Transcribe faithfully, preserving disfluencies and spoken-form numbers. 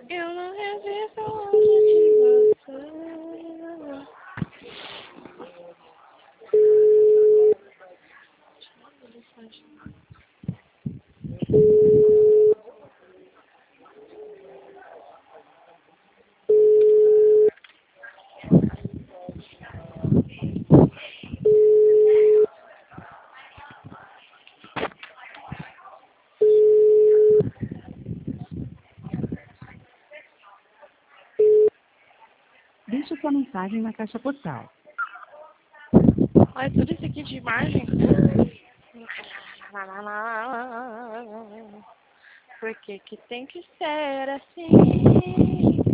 Eu não resisto longe de você. Deixe sua mensagem na caixa postal. Olha tudo isso aqui de imagem. Por que que tem que ser assim?